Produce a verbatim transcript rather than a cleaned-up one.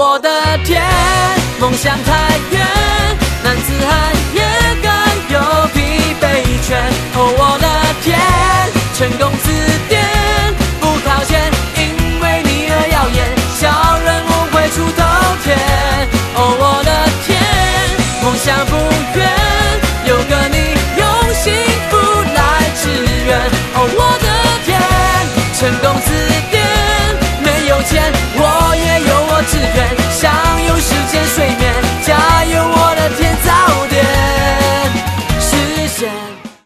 我的天，梦想太远，男子汉也该有疲惫圈。哦，我的天，成功自